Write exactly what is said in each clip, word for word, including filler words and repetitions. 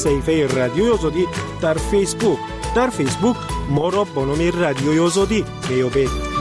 صفحه رادیوی آزادی در فیسبوک. در فیسبوک ما را با نام رادیوی آزادی بیابید.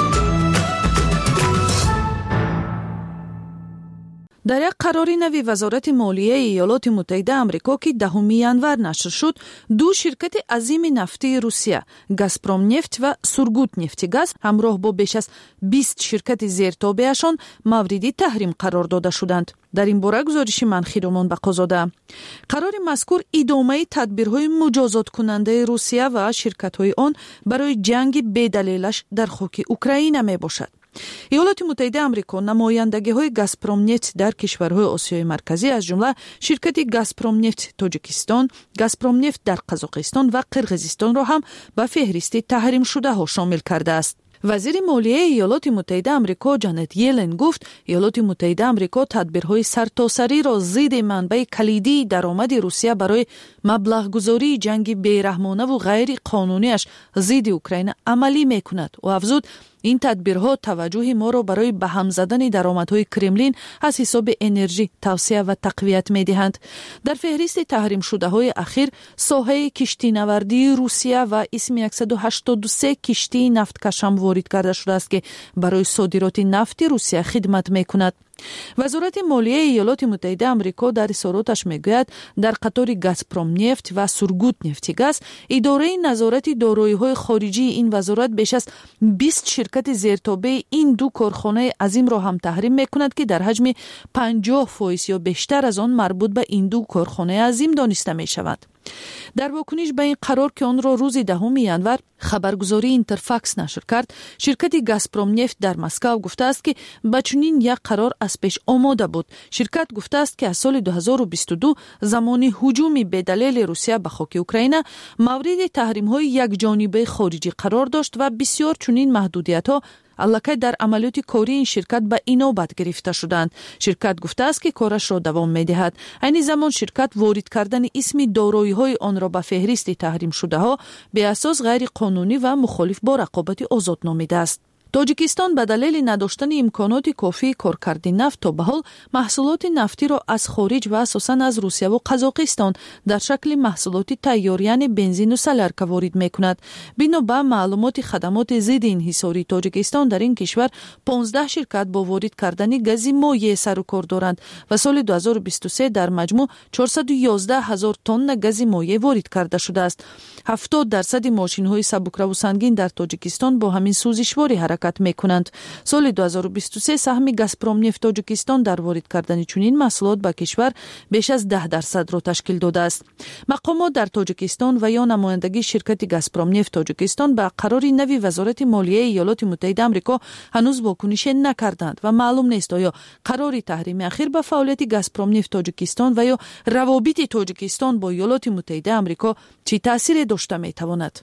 در یک قرار نوی وزارت مالیه ایالات متحده آمریکا که دهم ژانویه نشر شد، دو شرکت عظیم نفتی روسیه، گازپروم نفت و سورگوت نفتیگاز، همراه با بیش از بیست شرکت زیرتابعشان مورد تحریم قرار داده شدند. در این باره گزارش منخیرمان به قضاده. قرار مذکور ادامه تدبیرهای مجازات کننده روسیه و شرکت‌های آن برای جنگ بی‌دلیلش در خاک اوکراین می باشد. ایالات متحده آمریکا نمایندگی‌های گازپروم نفت در کشورهای آسیای مرکزی از جمله شرکت گازپروم نفت تاجیکستان، گازپروم نفت در قزاقستان و قرقیزستان را هم به فهرست تحریم شده ها شامل کرده است. وزیر مالیه ایالات متحده آمریکا جانت یلن گفت ایالات متحده آمریکا تدبیرهای سرتاسری را ضد منبع کلیدی درآمد روسیه برای مبلغ گذاری جنگ بیرحمانه و غیر قانونیش ضد اوکراین عملی میکند و افزود این تدبیرها توجه ما را برای به هم زدن درآمدهای کرملین از حساب انرژی توسعه و تقویت می‌دهند. در فهرست تحریم شده های اخیر ساحه کشتی نوردی روسیه و اسم صد و هشتاد و سه کشتی نفتکش هم وارد کرده شده است که برای صادرات نفت روسیه خدمت می‌کند. وزارت مالیه ایالات متحده آمریکا در اظهاراتش میگوید در قطار گازپروم نفت و سورگوت نفتیگاز اداره نظارت دارایی‌های خارجی این وزارت بیش از بیست شرکت زیرتابع این دو کارخانه عظیم را هم تحریم میکند که در حجم پنجاه فیصد یا بیشتر از آن مربوط به این دو کارخانه عظیم دانسته می شود. در واکنش به این قرار که آن را روز دهم ژانویه خبرگزاری اینترفاکس نشر کرد، شرکت گازپروم نفت در مسکو گفته است که به چنین یک قرار از پیش آماده بود. شرکت گفته است که از سال دو هزار و بیست و دو زمان هجوم بی‌دلیل روسیه به خاک اوکراین مورد تحریم‌های یک جانبه خارجی قرار داشت و بسیار چنین محدودیت‌ها البته در عملیات کاری این شرکت به اینوبت گرفته شدند. شرکت گفته است که کارش را دوام می‌دهد. این زمان شرکت وارد کردن اسم دارایی‌های آن را به فهرست تحریم شده ها به اساس غیر قانونی و مخالف با رقابت آزاد نامیده است. تاجیکستان به دلیل نداشتن امکانات کافی کارکرد نفت تا به حال محصولات نفتی را از خارج و اساساً از روسیه و قزاقستان در شکل محصولات تیار یعنی بنزین و سلرک وارد می‌کند. بنا به معلومات خدمات ضد انحصاری تاجیکستان در این کشور پانزده شرکت با وارد کردن گاز مایع سر و کار دارند و سال دو هزار و بیست و سه در مجموع چهارصد و یازده هزار تن گاز مایع وارد کرده شده است. هفتاد درصد ماشین‌های سبکرو و سنگین در تاجیکستان با همین سوزشواری حرکت میکنند. سال دو هزار و بیست و سه سهم گازپروم نفت تاجیکستان در وارد کردن چنین محصولات به کشور بیش از ده درصد را تشکیل داده است. مقامات در تاجیکستان و یا نمایندگی شرکت گازپروم نفت تاجیکستان به قرار نوی وزارت مالیه ایالات متحده آمریکا هنوز واکنش نکردند و معلوم نیست آیا قرار تحریم اخیر به فعالیت گازپروم نفت تاجیکستان و یا روابط تاجیکستان با ایالات متحده آمریکا چه تأثیری داشته میتواند.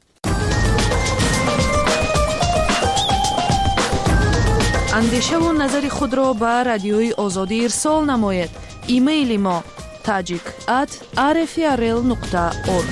اندیشه و نظر خود را به رادیوی آزادی ارسال نماید. ایمیل ما تاجیک ات آر اف ار ال نقطه اورگ.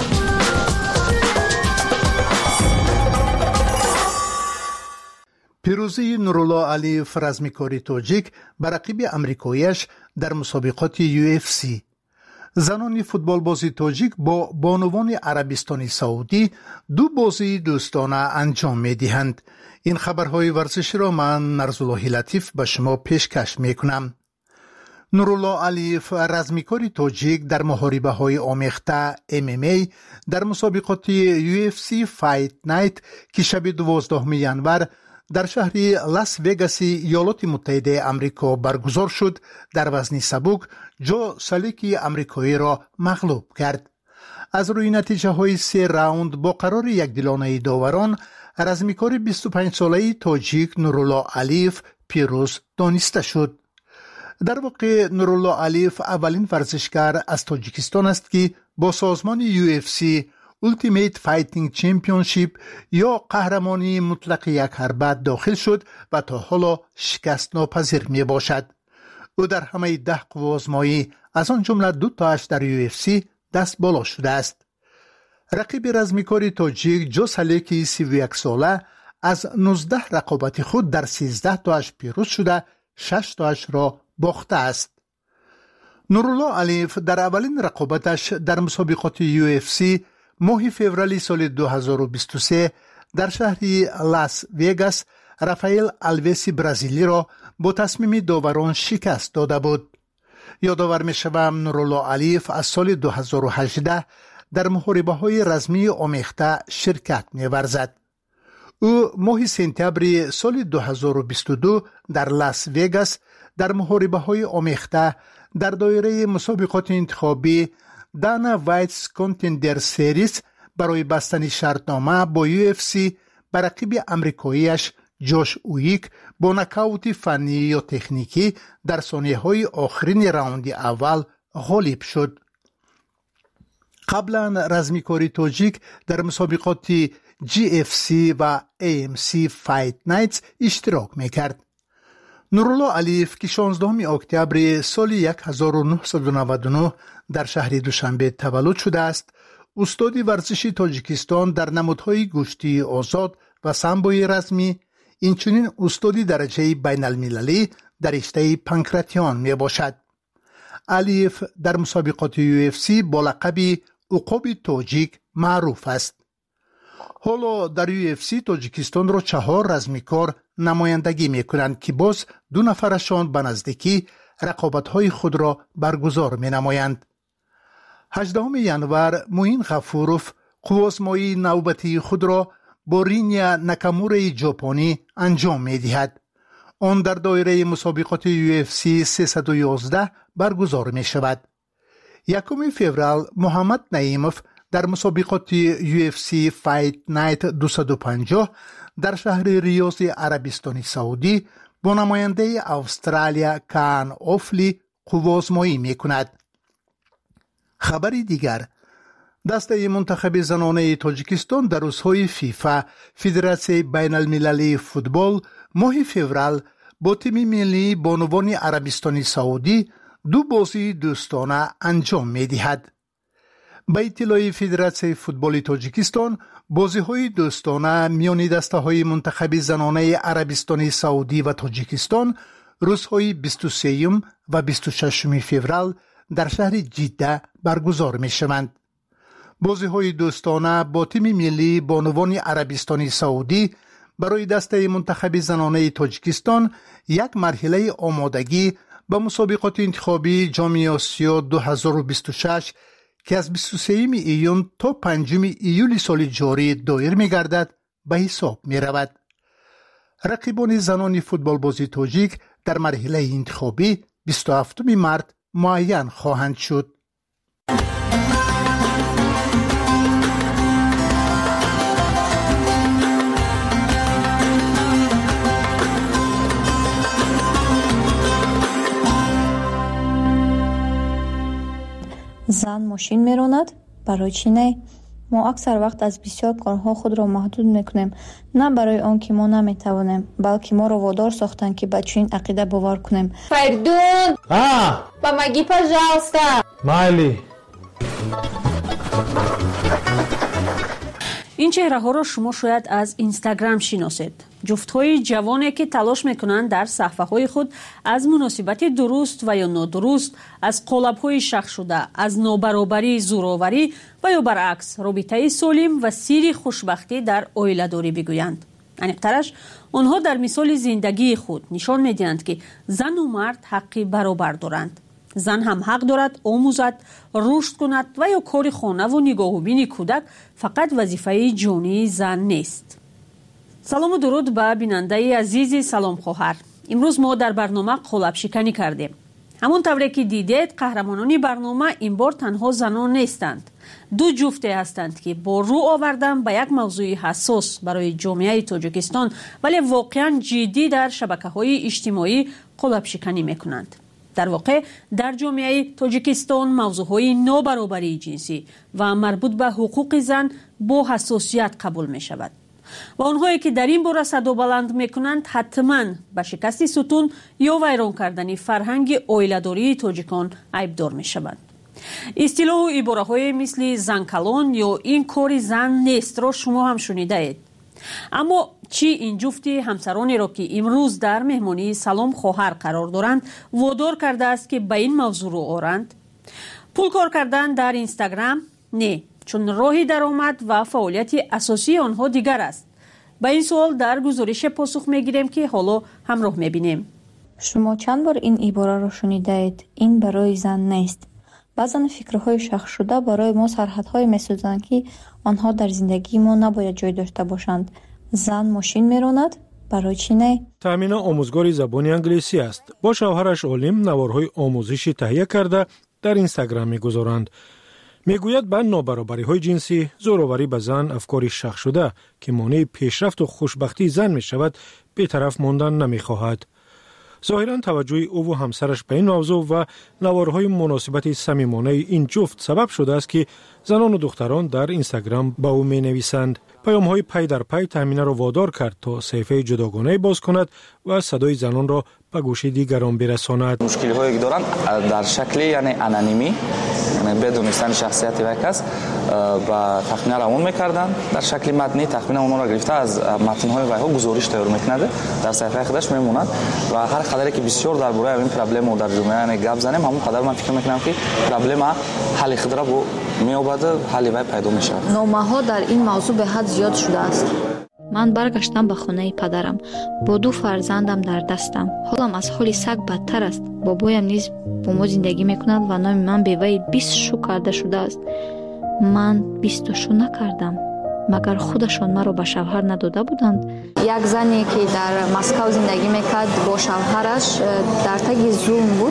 پیروزی نورالله علیف رزمیکاری تاجیک بر رقیب امریکاییش در مسابقات یو اف سی. زنان فوتبال بازی تاجیک با بانوان عربستان سعودی دو بازی دوستانه انجام می دهند. این خبرهای ورزشی را من نرزالله لطیف به شما پیشکش می کنم. نورالله علیف رزمیکاری تاجیک در محاربه های آمیخته ام ام ای در مسابقات یو اف سی فایت نایت که شب دوازدهم ژانویه در شهر لاس وگاس ایالات متحده آمریکا برگزار شد در وزن سبک جو سالیکی آمریکایی را مغلوب کرد. از روی نتیجه های سه راوند با قرار یک دلانه داوران رزمیکار بیست و پنج ساله تاجیک نورالله علیف پیروز دانسته شد. در واقع نورالله علیف اولین ورزشکار از تاجیکستان است که با سازمان یو اف سی Ultimate Fighting Championship یا قهرمانی مطلق یک حربه داخل شد و تا حالا شکست ناپذیر می باشد. او در همه ده قوازمایی از آن جمله دو تاش در یو اف سی دست بالا شده است. رقیب رزمیکاری تاجیک جو سالیکی سی و یک ساله از نوزده رقابت خود در سیزده تاش پیروز شده شش تاش را باخته است. نورالله علیف در اولین رقابتش در مسابقات یو اف سی ماه فوریه سال دو هزار و بیست و سه در شهر لاس وگاس رافائل آلویس برزیلی را با تصمیم داوران شکست داده بود. یادآور می‌شوم نورالله علیف از سال دو هزار و هجده در محاربه‌های رزمی آمیخته شرکت می‌ورزد. او ماه سپتامبر سال دو هزار و بیست و دو در لاس وگاس در محاربه‌های آمیخته در دایره مسابقات انتخابی دانا وایتس کانتندر سریز برای بستن شرطنامه با یو اف سی بر رقیب امریکاییش جوش اویک با نکاوت فنی یا تکنیکی در ثانیه‌های آخرین راوند اول غالب شد. قبلا رزمیکاری تاجیک در مسابقات جی اف سی و ای ام سی فایت نایتس اشتراک میکرد. نورالله علیف که شانزدهم اکتبر سال هزار و نهصد و نود و نه در شهر دوشنبه تولد شده است، استاد ورزش تاجیکستان در نمادهای گشتی آزاد و سامبوی رزمی، اینچنین استادی درجه بین المللی در رشته پانکراتیون می باشد. علیف در مسابقات یو اف سی با لقب عقاب تاجیک معروف است. حالا در یو اف سی تاجیکستان را چهار رزمیکار نمایندگی می کنند که باز دو نفرشان به نزدیکی رقابت‌های خود را برگزار می نمایند. هجدهم ژانویه موین غفوروف قوازمایی نوبتی خود را با رینیا ناکامورای ژاپنی انجام می دهد. آن در دایره مسابقات یو اف سی سیصد و یازده برگزار می شود. یکم فوریه محمد نعیموف در مسابقات یو اف سی فایت نایت دویست و پنجاه در شهر ریاض عربستان سعودی با نماینده استرالیا کان اوفلی قوازمایی می کند. خبری دیگر، دسته منتخب زنانه تاجیکستان در روزهای فیفا فدراسیون بین المللی فوتبال ماه فوریه با تیم ملی بانوان عربستان سعودی دو بازی دوستانه انجام می دهد. به اطلاع فدراسیون فوتبال تاجیکستان، بازی‌های دوستانه میان دسته‌های منتخب زنانه عربستان سعودی و تاجیکستان روزهای بیست و سوم و بیست و ششم فوریه در شهر جده برگزار می‌شوند. بازی‌های دوستانه با تیم ملی بانوان عربستان سعودی برای دسته منتخب زنانه تاجیکستان یک مرحله آمادگی به مسابقات انتخابی جام آسیا دو هزار و بیست و شش که از بیست و سوم ایون تا پنجم ایول سال جاری دایر می‌گردد به حساب می‌رود. رقیبان زنان فوتبال بازی تاجیک در مرحله انتخابی بیست و هفتم مارس معین خواهند شد. زن ماشین میراند؟ برای چی نه؟ ما اکثر وقت از بسیار کارها خود را محدود میکنیم، نه برای آن که ما نمیتوانیم، بلکه ما را وادار ساختند که به چنین عقیده باور کنیم. Perdón. Ah, Помоги, пожалуйста. Майли. این چهره ها را شما شاید از اینستاگرام شناسید. جفت های جوانی که تلاش میکنند در صفحه های خود از مناسبت درست و یا نادرست، از قالب های شخص شده، از نابرابری، زورآوری و یا برعکس رابطه سالم و سیر خوشبختی در عائله داری بگویند. انیقترش آنها در مثال زندگی خود نشان میدهند که زن و مرد حقی برابر دارند. زن هم حق دارد آموزد، رشد کند و یا کار خانه و نگاهوبین کودک فقط وظیفه جانی زن نیست. سلام و درود به بیننده عزیز سلام خواهر. امروز ما در برنامه قالب شکنی کردیم. همون طوری که دیدید قهرمانان برنامه این بار تنها زنان نیستند. دو جفته هستند که با رو آوردن به یک موضوع حساس برای جامعه تاجیکستان ولی واقعا جدی در شبکه‌های اجتماعی قالب شکنی میکنند. در واقع در جامعه تاجیکستان موضوعهای نابرابری جنسی و مربوط به حقوق زن با حساسیت قبول می شود و آنهایی که در این باره صدا بلند می کنند حتما به شکست ستون یا ویران کردن فرهنگ عائله‌داری تاجیکان عیبدار می شوند. اصطلاح و عباره‌های مثل زن کلان یا این کار زن نیست را شما هم شنیده اید. اما چی این جفتی همسرانی را که امروز در مهمانی سلام خواهر قرار دارند وادار کرده است که به این موضوع رو آرند؟ پول کار کردن در اینستاگرام؟ نه، چون راهی درآمد و فعالیت اساسی آنها دیگر است. به این سوال در گزارش پاسخ میگیریم که حالا همراه میبینیم. شما چند بار این عباره را شنیده اید؟ این برای زن نیست. بعضا فکرهای شخص شده برای ما سرحدهای می‌سازند که آنها در زندگی ما نباید جای داشته باشند. زن ماشین میراند، برای چی نه؟ تامینه آموزگار زبان انگلیسی است. با شوهرش علیم نوارهای آموزشی تهیه کرده در اینستاگرام می‌گذارند. میگوید به نابرابری‌های جنسی، زوراوری به زن افکاری شخص شده که مانع پیشرفت و خوشبختی زن می‌شود، بی‌طرف ماندن نمی‌خواهد. ظاهراً توجه او و همسرش به این موضوع و نوارهای مناسبت صمیمانه این جفت سبب شده است که زنان و دختران در اینستاگرام با او می‌نویسند. پیام‌های پی در پی تامینه را وادار کرد تا صفحه جداگانه باز کند و صدای زنان را به گوش دیگران برساند. مشکل‌هایی که دارند در شکل یعنی انانیمی، یعنی بدون دانستن شخصیت یک کس با تخمین روان می‌کردند. در شکل متنی تخمین اونها را گرفته از متن‌های ویها گزارش تیار می‌کند، در صفحه خودش می‌ماند و هر قدری که بسیار درباره این پرابلم و در جامعه گپ زنیم، همون قدر من فکر می‌کنم که پرابلم حل خود را با می‌آورد، حل وای پیدا می‌شود. نامه‌ها در این موضوع به حد زیاد شده است. من برگشتم به خانه پدرم با دو فرزندم در دستم. حالم از حال سگ بدتر است. بابایم نیز با ما زندگی میکند و نام من به وی بیست شو کرده شده است. من بیست شو نکردم. مگر خودشان مرا به شوهر نداده بودند؟ یک زنی که در مسکو زندگی میکرد با شوهرش در تگ زوم بود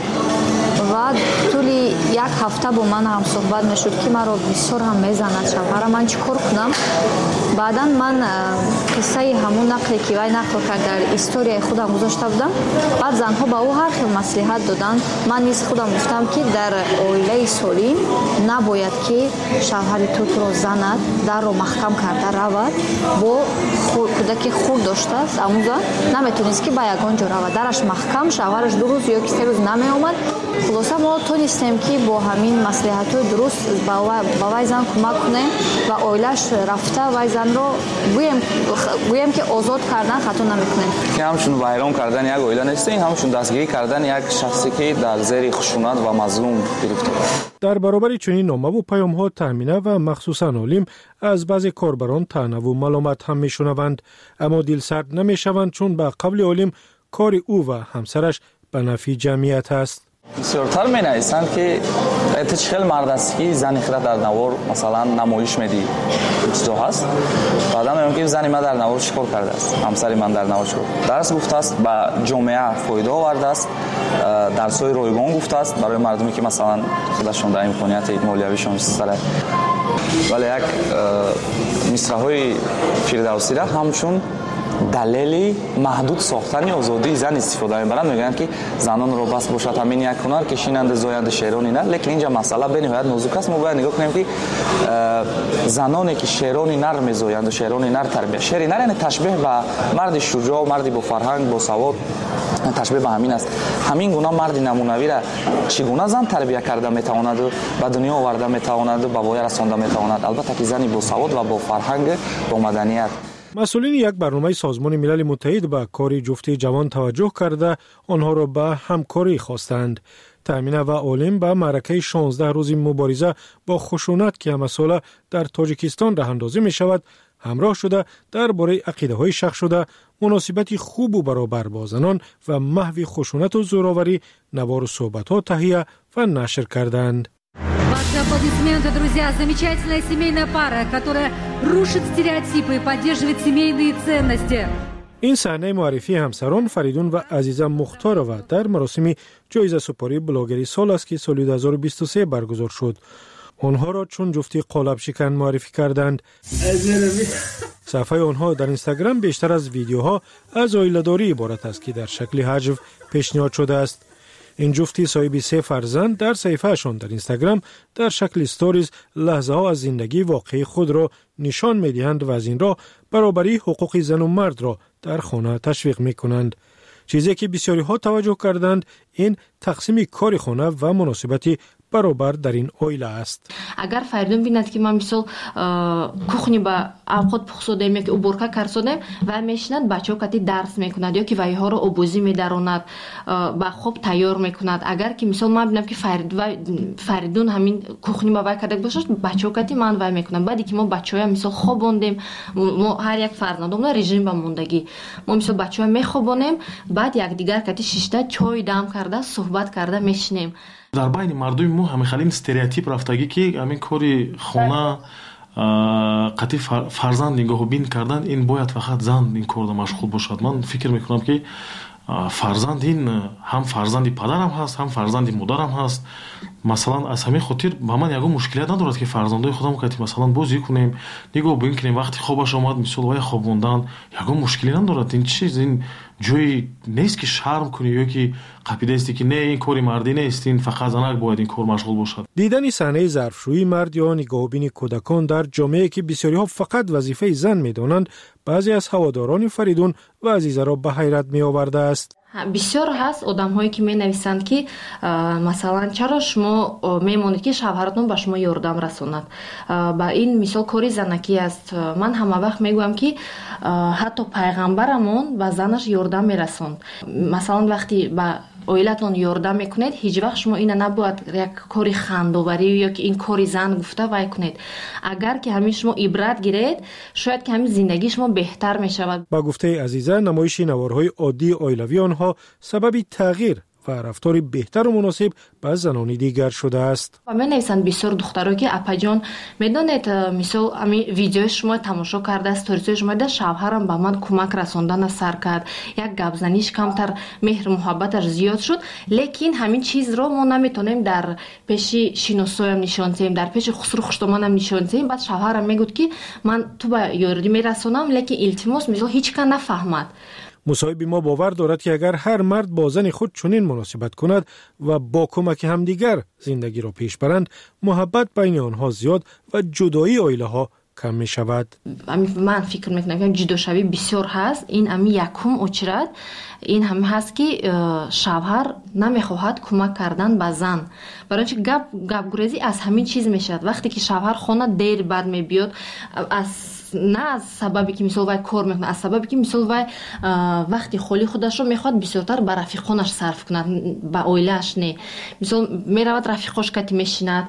و طولی یک هفته با من هم صحبت میشد که مرا بسیار هم میزند شوهرم. من چیکار کنم؟ بعدا من قصه همون نقلی که وی نقل کرد در استوری خودم گذاشته بودم. بعد زنها با او هر خیلی مصلحت دادند. من نیز خودم گفتم که در عائله سالم نباید که شوهر تو تو را زند، در رو محکم کرده رود. با کودک خود داشته است اما زن نمیتونست که با یگان جا رود، درش محکم، شوهرش دو روز یا سه روز نمی آمد. خلاصه ما تونستیم که با همین مصلحت‌های درست با وی زن کمک کنیم و عائله‌اش رفته وی زن رو گویم گویم که آزاد کردن خطا نمیکنیم. که همشون ویران کردن یک عائله نیست، همشون دستگیری کردن یک شخصی که در زیر خشونت و مظلوم گرفته. در برابر چنین نامه و پیام‌ها تامینه و مخصوصاً علیم از بعضی کاربران طعنه و ملامت هم میشنوند، اما دلسرد نمیشوند چون به قول علیم کار او و همسرش به نفع جمعیت است. بسیارتر می نویسند که اتش خیلی مرد است که زنی خود در نوار مثلا نمایش میدی چیزا هست، بعدا میگم که زنی من در نوار چیکار کرده است، همسری من در نوار چیکار درس گفته است، به جامعه فایده آورده است، درس‌های رایگان گفته است برای مردمی که مثلا خودشون در امکانیت مالیویشون سره. ولی یک مصرع‌های فردوسی را همشون دلیلی محدود ساختن آزادی زن استفاده می‌برند. میگن که زنان رو بس باشد همین یک هنر کشیننده زاینده شعرانی نه، لیکن اینجا مسئله به نهایت نازک است. ما باید نگاه کنیم که زنانی که شعرانی نر می‌زایند و شعرانی نر تربیت، شعری نر یعنی تشبیه به مرد شجاع و مردی با فرهنگ با سواد، تشبیه به همین است. همین گونه مرد نمونوی را چگونه زن تربیت کرده میتواند و به دنیا آورده میتواند و به وای رسانده میتواند، البته که زنی با سواد و با فرهنگ با مدنیت. مسئولین یک برنامه سازمان ملل متحد به کار جفتی جوان توجه کرده آنها را به همکاری خواستند. تامینه و علیم به معرکه شانزده روزی مبارزه با خشونت که همساله در تاجیکستان راه اندازی می شود همراه شده درباره عقیده‌های شخص شده، مناسبت خوب و برابر با زنان و محو خشونت و زوراوری نوار و صحبت‌ها تهیه و نشر کردند. Ваши аплодисменты, друзья. Замечательная семейная пара, которая рушит стереотипы и поддерживает семейные ценности. این صحنه معرفی همسران فریدون و عزیزه مختارова در مراسم جایزه سپاری بلاگری سال است که سال دو هزار و بیست و سه برگزار شد. آنها را چون جفتی قالب شکن معرفی کردند. صفحه آنها در اینستاگرام بیشتر از ویدیوها از عائله‌داری عبارت است که در شکل حجو پیشنهاد شده است. این جفتی صاحب سه فرزند در صفحه‌شان در اینستاگرام در شکل استوریز لحظه ها از زندگی واقعی خود را نشان می‌دهند و از این راه برابری حقوق زن و مرد را در خانه تشویق می‌کنند. چیزی که بسیاری ها توجه کردند این تقسیم کار خانه و مناسبت برابر در این اویله است. اگر فریدون بیند که ما مثل کухні با اوقات پخسودیم یا که уборка کردیم و میشند بچه‌ها کتی درس میکند یا که وای ها رو آبوزی میداروند با خوب تیار میکند. اگر که مثل ما ببینم که فرید و فریدون همین کухні با وای کرده باشه بچه‌ها کتی من وای میکنن. بعدی که ما بچه‌ها مثل خوابوندیم ما هر یک فرزندمون رژیم با موندگی ما مثل بچه‌ها میخوابونیم بعد یک دیگر کتی شیشته چای دم کرده صحبت کرده میشنیم. дар байни мардуми мо ҳамихале ин стереотип рафтагӣ ки ҳамин кори хона қатъи фарзанд нигоҳубин кардан ин бояд фақат зан ин корда машғул бошад. ман фикр мекунам ки фарзанд ин ҳам фарзанди падарам ҳаст ҳам фарзанди модарам ҳаст. масалан аз ҳамин хотир ба ман ягон мушкилият надорад ки фарзандои худам кати масалан бозӣ кунем нигоҳ бин кунем вақти хобаш омад мисол вай хобондан ягон мушкилӣ надорад. ин чиз ин ҷои нест ки шарм кунӣ ё ки қапидаисти ки не ин кори мардӣ нест ин фақат занак бояд ин кор машғул бошад. дидани саҳнаи зарфшӯии мард ё нигоҳубини кӯдакон дар ҷомеае ки бисёриҳо фақат вазифаи зан медонанд баъзе аз ҳаводорони Фаридун ва Азизаро ба ҳайрат меовардааст. бисёр ҳаст одамҳое ки менависанд ки масалан чаро шумо мемонед ки шавҳаратон ба шумо ёрдам расонад. ба ин мисол кори занакӣ аст. ман ҳама вақт мегӯям ки ҳатто пайғамбарамон ба занаш ёрдам мерасонд. масалан вақти ба оилатон ёрдам мекунед ҳеҷ вақт шумо ина набояд як кори хандоварӣ ё ки ин кори зан гуфта вай кунед. агар ки ҳамин шумо ибрат гиред шояд ки ҳамин зиндагии шумо беҳтар мешавад. ба гуфтаи Азиза намоиши наворҳои оддии оилавии онҳо сабаби тағйир ва рафтори беҳтару муносиб ба занони дигар шудааст. ва менависанд бисёр духтаро ки апаҷон медонед мисол ами видеои шумо тамошо карда сторисои шумо да шавҳарам ба ман кӯмак расондана сар кард як гапзаниш камтар меҳру муҳаббаташ зиёд шуд. лекин ҳамин чизро мо наметонем дар пеши шиносоям нишон диҳем дар пеши хусру хуштоманам нишон диҳем. баъд шавҳарам мегӯд ки ман ту ба ёрдӣ мерасонам лекин илтимос мисол ҳеҷ кан нафаҳмад. مصاحبی ما باور دارد که اگر هر مرد با زن خود چنین مناسبت کند و با کمک همدیگر زندگی را پیش برند محبت بین آنها زیاد و جدایی عائله ها کم می شود. من فکر میکنم که جداشوی بسیار هست. این امی یکم اچرد این هم هست که شوهر نمیخواهد کمک کردن به زن. برای اینکه گپ گپ گریزی از همین چیز میشد. وقتی که شوهر خانه دیر بعد میبیاد از نه از سببی که مثلا وای کار میکنه از سببی که مثلا وای وقتی خالی خودش رو میخواد بسیارتر به رفیقانش صرف کنه به عائله‌اش نه. مثلا میرود رفیقاش کتی میشیند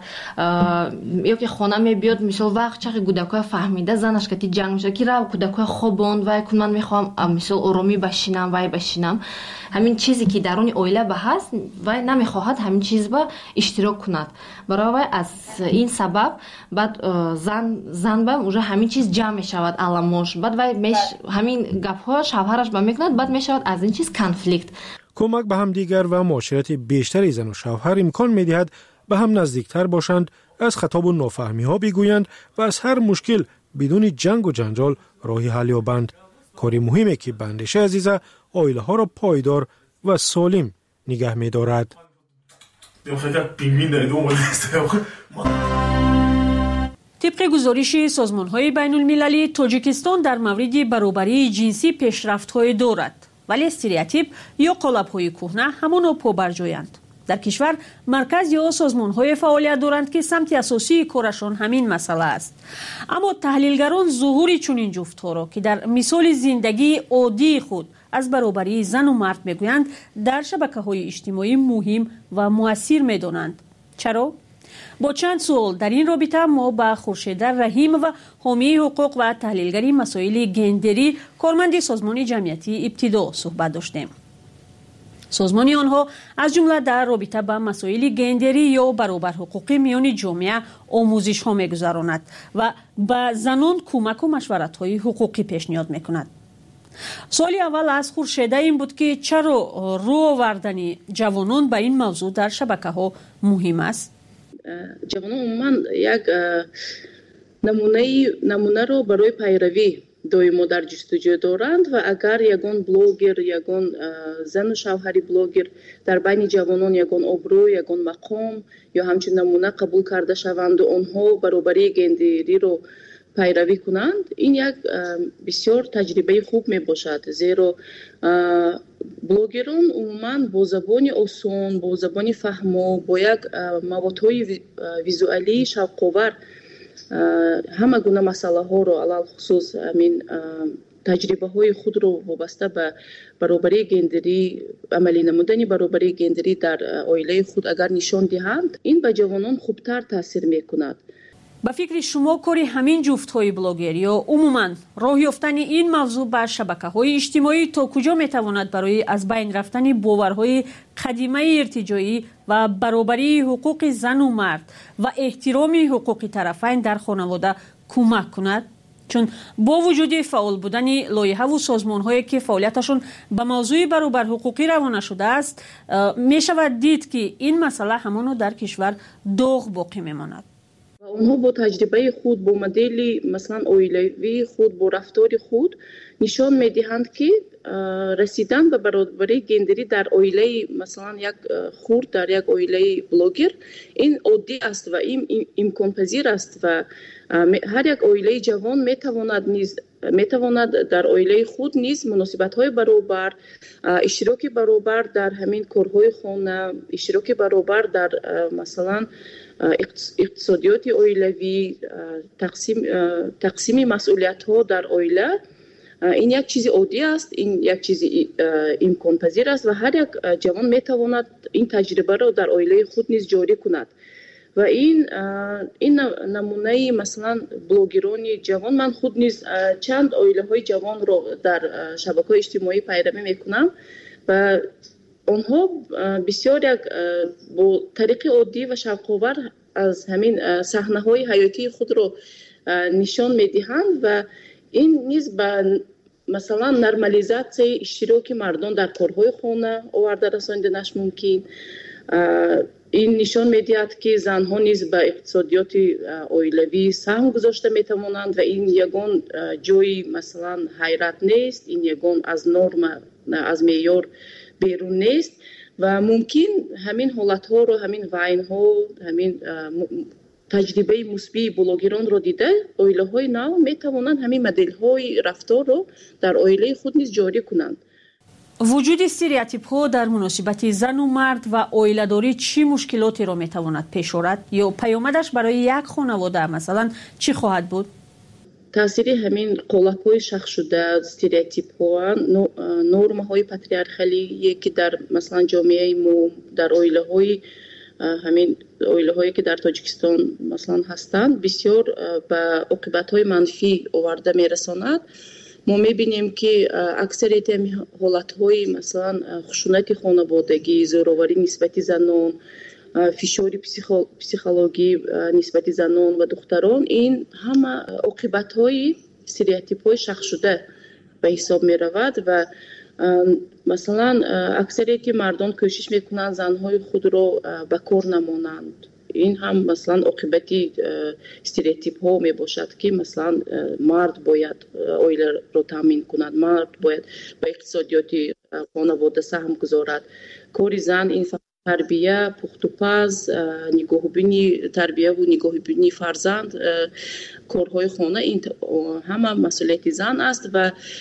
یا که خانه میبیاد مثلا وقت چقدر کودکای فهمیده زنش کتی جنگ میشه که رو کودکای خوابوند وای کن من میخوام مثلا آرامی بشینم وای بشینم. همین چیزی که درون عائله به هست وای نمیخواهد همین چیز با اشتراک کند. برای وای از این سبب بعد زن زن با اونجا همین چیز جمع میشود علامش. بعد وای میش همین گپ‌ها شوهرش با میکند بعد میشود از این چیز کانفلیکت. کمک به هم دیگر و معاشرت بیشتری زن و شوهر امکان میدهد به هم نزدیکتر باشند، از خطاب و نافهمی ها بگویند و از هر مشکل بدون جنگ و جنجال راهی حل یابند. کاری مهمه که بندش عزیزه عائله ها را پایدار و سالم نگه می دارد. طبق گزارش سازمان‌های بین‌المللی تاجیکستان در مورد برابری جنسی پیشرفت‌های دارد، ولی استریوتیپ یا قالب‌های کهنه همانو پابرجایند. در کشور مرکز یا سازمان‌های فعالیت دارند که سمت اساسی کارشان همین مسئله است. اما تحلیلگران ظهور چنین جفت‌ها را که در مثال زندگی عادی خود از برابری زن و مرد میگویند در شبکه‌های اجتماعی مهم و مؤثر می‌دانند. چرا؟ با چند سوال در این رابطه ما با خورشید رحیم و حامی حقوق و تحلیلگری مسائل گندری کارمند سازمان جمعیتی ابتدا صحبت داشتیم. سازمان آنها از جمله در رابطه با مسائل گندری یا برابر حقوقی میان جامعه آموزش ها میگذراند و به زنان کمک و مشورت های حقوقی پیشنهاد میکند. سوال اول از خورشید این بود که چرا رو آوردن جوانان به این موضوع در شبکه ها مهم است؟ جوانان عموما یک نمونه نمونه رو برای پیروی دویمو در جستجو دارند و اگر یگان بلوگر یگان زن و شوهری بلوگر در بین جوانان یگان ابرو یگان مقام یا همچنین نمونه قبول کرده شوند و آنها برابری گندری رو پیروی کنند این یک بسیار تجربه خوب می باشد زیرا блогерон умуман бо забони осон, бо забони фаҳмо, бо як маводҳои визуалии шавқовар ҳама гуна масъалаҳоро алалхусус амин таҷрибаҳои худро вобаста ба баробарии гендерӣ, амалӣ намудани баробарии гендерӣ дар оилаи худ агар нишон диҳанд, ин ба ҷавонон хубтар таъсир мекунад. ба фикри шумо кори ҳамин ҷуфтҳои блогер ё умуман роҳ ёфтани ин мавзӯъ ба шабакаҳои иҷтимоӣ то куҷо метавонад барои аз байн рафтани боварҳои қадимаи иртиҷоӣ ва баробарии ҳуқуқи зану мард ва эҳтироми ҳуқуқи тарафайн дар хонавода кӯмак кунад? чун бо вуҷуди фаъол будани лоиҳаву созмонҳое ки фаъолияташон ба мавзӯи баробарҳуқуқӣ равона шудааст, мешавад дид ки ин масъала ҳамоно дар кишвар доғ боқӣ мемонад. онҳо бо таҷрибаи худ, бо модели масалан оилавии худ, бо рафтори худ нишон медиҳанд ки расидан ба баробарии гендерӣ дар оилаи масалан як хурд, дар як оилаи блогер ин оддӣ аст ва ин имконпазир аст ва ҳар як оилаи ҷавон метавонад низ метавонад дар оилаи худ низ муносибатҳои баробар, иштироки баробар дар ҳамин корҳои хона, иштироки баробар дар масалан иқтисодиёти оилавӣ, тақсим тақсими масъулиятҳо дар оила, ин як чизи оддӣ аст, ин як чизи имконпазир аст ва ҳар як ҷавон метавонад ин таҷрибаро дар оилаи худ низ ҷорӣ кунад. ва ин ин намунаи масалан блогерони ҷавон, ман худ низ чанд оилаҳои ҷавонро дар шабакаҳои иҷтимоӣ пайравӣ мекунам ва онҳо бисёр як бо тариқи оддӣ ва шавқовар аз ҳамин саҳнаҳои ҳаётии худро нишон медиҳанд ва ин низ ба масалан нормализатсияи иштироки мардон дар корҳои хона оварда расониданаш мумкин. ин нишон медиҳад ки занҳо низ ба иқтисодиёти оилавӣ саҳм гузошта метавонанд ва ин ягон ҷои масалан ҳайрат нест, ин ягон аз норма, аз меъёр берун нест ва мумкин ҳамин ҳолатҳоро, ҳамин вайнҳо, ҳамин таҷрибаи мусбии блогеронро дида оилаҳои нав метавонанд ҳамин моделҳои рафторро дар оилаи худ низ ҷорӣ кунанд. вуҷуди стереотипҳо дар муносибати зану мард ва оиладорӣ чӣ мушкилотеро метавонад пеш орад ё паёмадаш барои як хонавода масалан чӣ хоҳад буд? таъсири ҳамин қолабҳои шахшшуда, стереотипҳо, нормаҳои патриархалие ки дар масалан ҷомеаи мо, дар оилаҳои ҳамин оилаҳое ки дар Тоҷикистон масалан ҳастанд, бисёр ба оқибатҳои манфӣ оварда мерасонад. мо мебинем ки аксарияти ҳолатҳои масалан хушунати хонаводагӣ, зӯроварӣ нисбати занон, фишори психологӣ нисбати занон ва духтарон, ин ҳама оқибатҳои стереотипҳои шахшшуда ба ҳисоб меравад ва масалан аксарияти мардон кӯшиш мекунанд занҳои худро ба кор намонанд. ин ҳам масалан оқибати стереотипҳо мебошад ки масалан мард бояд оиларо таъмин кунад, мард бояд ба иқтисодиёти хонавода саҳм гузорад. кори зан ин тарбия, пухтупаз, нигоҳубини тарбияву нигоҳубини фарзанд, корҳои хона, ин ҳама масъулияти зан аст ва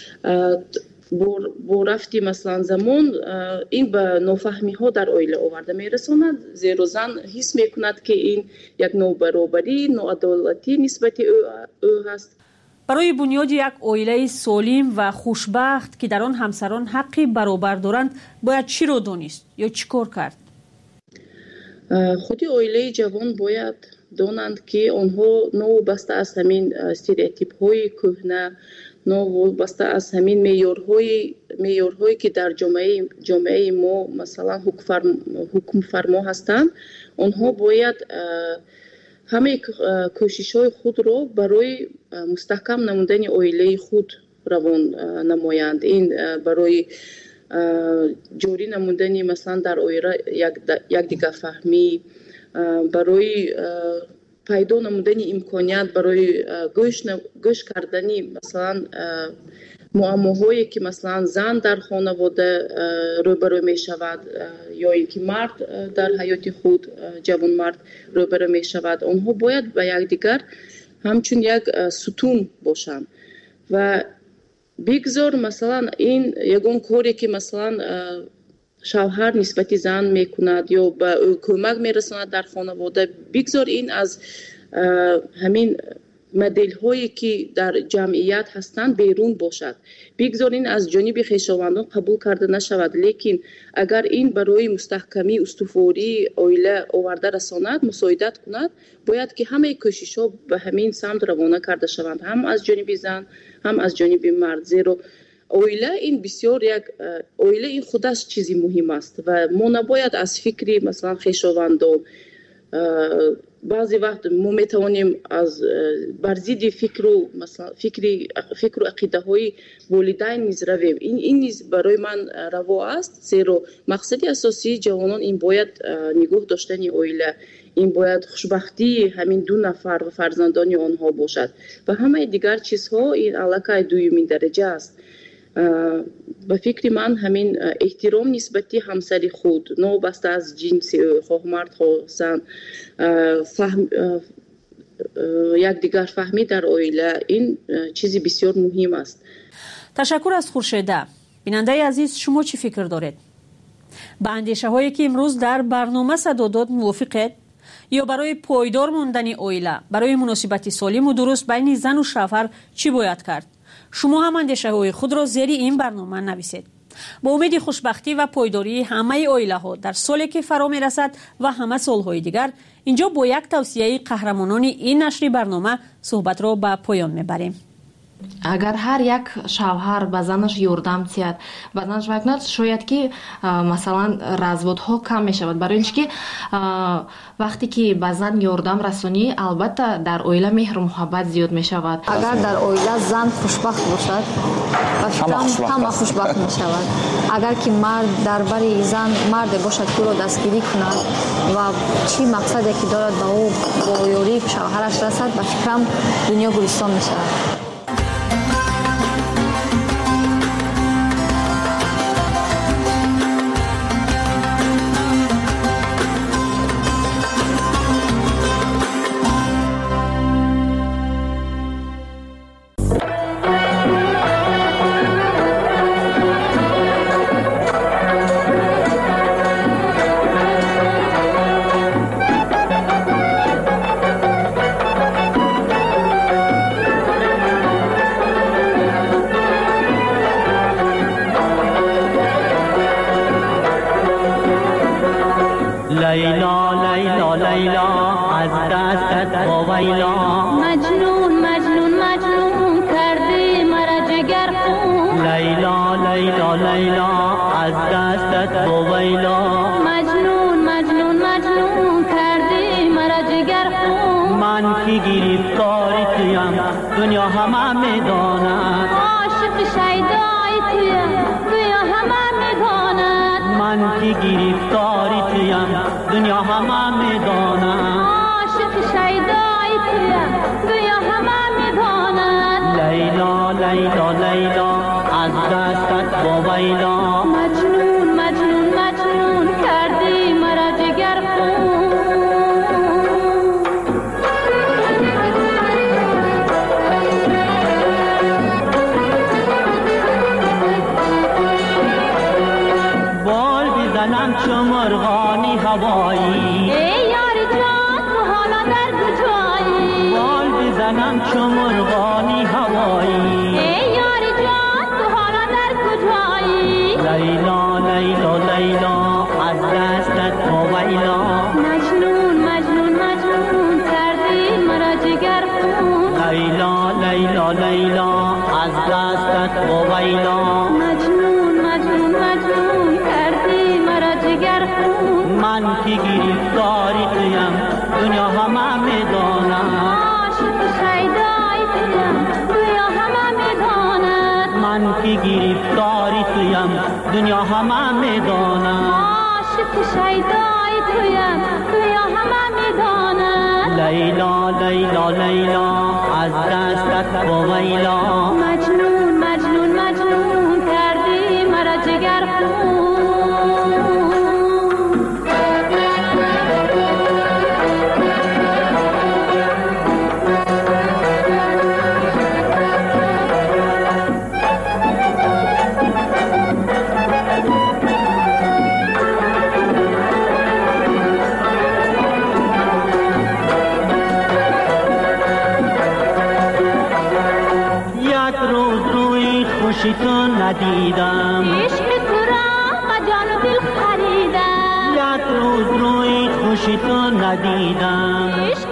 бо рафти масалан замон ин ба нофаҳмиҳо дар оила оварда мерасонад, зеро зан ҳис мекунад ки ин як нобаробарӣ, ноадолатӣ нисбати ӯ ҳаст. барои бунёди як оилаи солим ва хушбахт ки дар он ҳамсарон ҳаққи баробар доранд бояд чиро донист ё чӣ кор кард? худи оилаи ҷавон бояд донанд ки онҳо новобаста аз ҳамин стереотипҳои кӯҳна, новобаста аз ҳамин меъёрҳои меъёрҳое ки дар ҷомеаи ҷомеаи мо масалан ҳукмфармо ҳастанд, онҳо бояд ҳамаи кӯшишҳои худро барои мустаҳкам намудани оилаи худ равон намоянд. ин барои ҷорӣ намудани масалан дар оила якдигарфаҳмӣ, барои пайдо намудани имконият барои гӯш кардани масалан муаммоҳое ки масалан зан дар хонавода рӯбарӯ мешавад ё ин ки мард дар ҳаёти худ, ҷавонмард рӯбарӯ мешавад, онҳо бояд ба якдигар ҳамчун як сутун бошанд ва бигзор масалан ин ягон коре ки масалан шавҳар нисбати зан мекунад ё ба ӯ кӯмак мерасонад дар хонавода, бигзор ин аз ҳамин моделҳое ки дар ҷамъият ҳастанд берун бошад. бигзор ин аз ҷониби хешовандон қабул карда нашавад, лекин агар ин барои мустаҳкамии устувории оила оварда расонад, мусоидат кунад, бояд ки ҳамаи кӯшишҳо ба ҳамин самт равона карда шаванд, ҳам аз ҷониби зан, ҳам аз ҷониби мард. зеро оила ин бисёр як оила ин худаш чизи муҳим аст ва мо набояд аз фикри масалан хешовандон баъзе вақт мо метавонем аз бар зидди фикру масалан фикри фикру ақидаҳои волидайн низ равем. ин ин низ барои ман раво аст, зеро мақсади асосии ҷавонон ин бояд нигоҳ доштани оила, ин бояд хушбахтии ҳамин ду нафар ва фарзандони онҳо бошад ва ҳамаи дигар чизҳо ин аллакай дуюмин дараҷа аст. ба фикри ман ҳамин эҳтиром нисбати ҳамсари худ, новобаста аз ҷинси ӯ, хоҳ мард хоҳ зан, якдигар фаҳмӣ дар оила, ин чизи бисёр муҳим аст. ташаккур аз хуршеда. бинандаи азиз, шумо чӣ фикр доред? ба андешаҳое ки имрӯз дар барнома садо дод мувофиқед? ё барои пойдор мондани оила, барои муносибати солиму дуруст байни зану шавҳар чӣ бояд кард? шумо ҳам андешаҳои худро зери ин барнома нависед. با امید خوشبختی و پایداری همه اویله ها در سالی که فرا می رسد و همه سالهای دیگر، اینجا با یک توصیه قهرمانان این نشری برنامه صحبت را به پایان می بریم. اگر هر یک شوهر به زنش یاردم تیاد به زنش وقت شاید که مثلا разводها کم می شود، برای اینکه وقتی که به زن یاردم رسانی البته در اویله مهر و محبت زیاد می شود. اگر در اویله زن خوشبخت باشد همه خوشبخت می شود. اگر که مرد درباره زن مرد باشد که او را دستگیری کند و چی مقصدی که دارد به او با یاری شوهرش رسد، به فکرم دنیا گلستان می شود. دنیا همه میدانم عاشق شیدای تویم تویا همه میدانم لیلا لیلا لیلا از دستت با ویلا مجنون مجنون مجنون کردی مرا جگر خون خوشی تو ندیدم، عشق تو را با جان و دل خریدم، یک روز روی خوشی تو ندیدم.